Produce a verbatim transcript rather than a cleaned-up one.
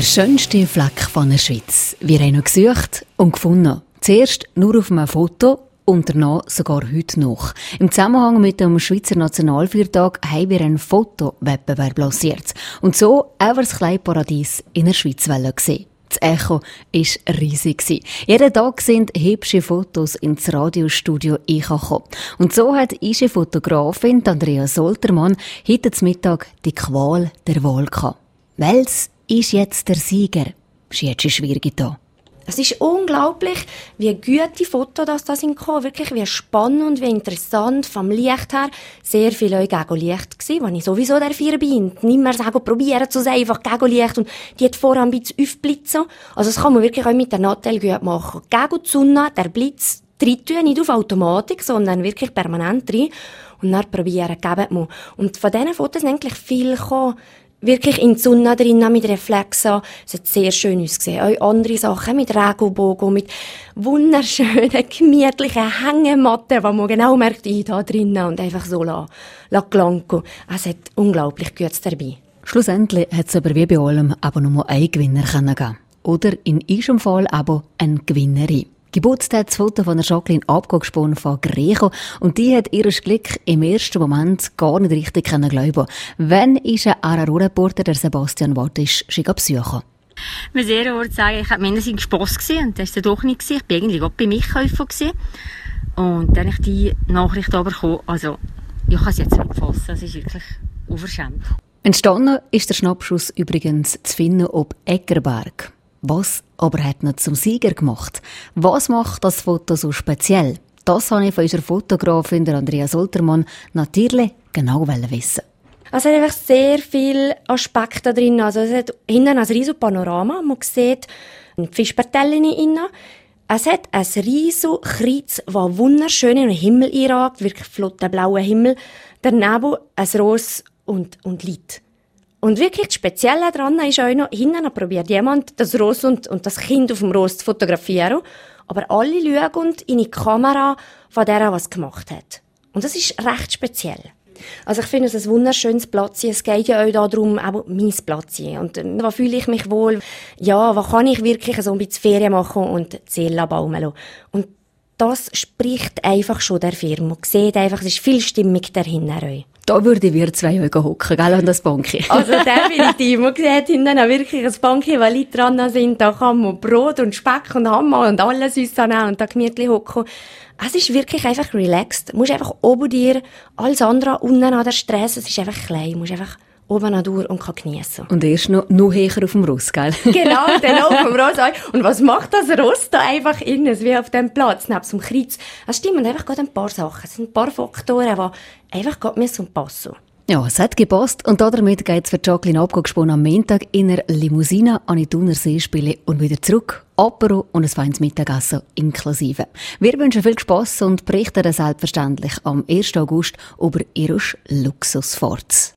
Der schönste Fleck von der Schweiz. Wir haben ihn gesucht und gefunden. Zuerst nur auf einem Foto und danach sogar heute noch. Im Zusammenhang mit dem Schweizer Nationalfeiertag haben wir einen Fotowettbewerb lanciert. Und so auch das kleine Paradies in der Schweiz gesehen. Das Echo war riesig. Jeden Tag sind hübsche Fotos ins Radiostudio eingekommen. Und so hat unsere Fotografin Andrea Soltermann heute Mittag die Qual der Wahl gehabt. Wels ist jetzt der Sieger? Ist jetzt schwierig da. Es ist unglaublich, wie gute Fotos das da sind gekommen. Wirklich wie spannend, wie interessant. Vom Licht her sehr viel auch Gegenlicht gewesen, wenn ich sowieso der vier bin. Nicht mehr sagen, probieren zu sein, einfach Gegenlicht und die hat vorher ein bisschen aufblitzen. Also das kann man wirklich auch mit der Nattel gut machen. Gegen die Sonne, der Blitz reintun, nicht auf Automatik, sondern wirklich permanent rein. Und dann probieren, geben wir. Und von diesen Fotos sind eigentlich viel gekommen. Wirklich in die Sonne drinnen, mit Reflexen. Es hat sehr schön ausgesehen. Auch andere Sachen mit Regenbogen, mit wunderschönen, gemütlichen Hängematten, wo man genau merkt, ich da drinnen und einfach so la, la Glanco. Es hat unglaublich Gutes dabei. Schlussendlich hat es aber wie bei allem aber nur einen Gewinner geben. Oder in unserem Fall aber eine Gewinnerin. Geburtstagsfoto von der Jacqueline abgesponnen von Greco und die hat ihr Glück im ersten Moment gar nicht richtig glauben. Wenn ist ein Araro-Reporter, der Sebastian Wattisch, schon besuchen? Ich muss sehr wohl sagen, ich hatte mindestens Spass gesehen und das war doch nicht. Ich war eigentlich auch bei Michael gewesen. Und dann habe ich die Nachricht aber bekommen. Also, ich kann es jetzt nicht fassen. Es ist wirklich unverschämt. Entstanden ist der Schnappschuss übrigens zu finden ob Eckerberg. Was aber hat ihn zum Sieger gemacht? Was macht das Foto so speziell? Das wollte ich von unserer Fotografin Andrea Soltermann natürlich genau wissen. Also es hat einfach sehr viele Aspekte drin. Also es hat hinten ein riesiges Panorama. Man sieht Fischpertellen innen. Es hat ein riesiges Kreuz, das wunderschön in den Himmel einragt. Wirklich flotter blauer Himmel. Daneben ein Ross und, und Lied. Und wirklich das Spezielle daran ist auch noch, hinten probiert jemand, das Ross und, und das Kind auf dem Ross zu fotografieren. Aber alle schauen in die Kamera von der, was gemacht hat. Und das ist recht speziell. Also ich finde es ein wunderschönes Plätzchen. Es geht ja auch darum, auch mein Plätzchen. Und äh, wo fühle ich mich wohl? Ja, wo kann ich wirklich so ein bisschen Ferien machen und die Seele baumeln lassen? Und das spricht einfach schon der Firma. Man sieht einfach, es ist viel Stimmung dahinter. Da würden wir zwei Augen hocken, gell, an das Banki. Also definitiv. Man sieht hinten auch wirklich ein Banki, weil Leute dran sind. Da kann man Brot und Speck und Hammer und alles uns nehmen und da gemütlich hocken. Es ist wirklich einfach relaxed. Du musst einfach oben dir, alles andere unten an der Stress. Es ist einfach klein. Du musst einfach oben an durch und kann geniessen. Und erst noch, noch höher auf dem Ross, gell? Genau, dann auf dem Ross. Und was macht das Ross da einfach innen, wie auf dem Platz, neben dem Kreuz? Es stimmen einfach gerade ein paar Sachen. Es sind ein paar Faktoren, die einfach gerade müssen passen. Ja, es hat gepasst. Und damit geht es für Jacqueline abgesponnen am Montag in einer Limousine an die Thuner See spielen und wieder zurück. Apero und ein feines Mittagessen inklusive. Wir wünschen viel Spass und berichten dann selbstverständlich am ersten August über ihre Luxusfahrt.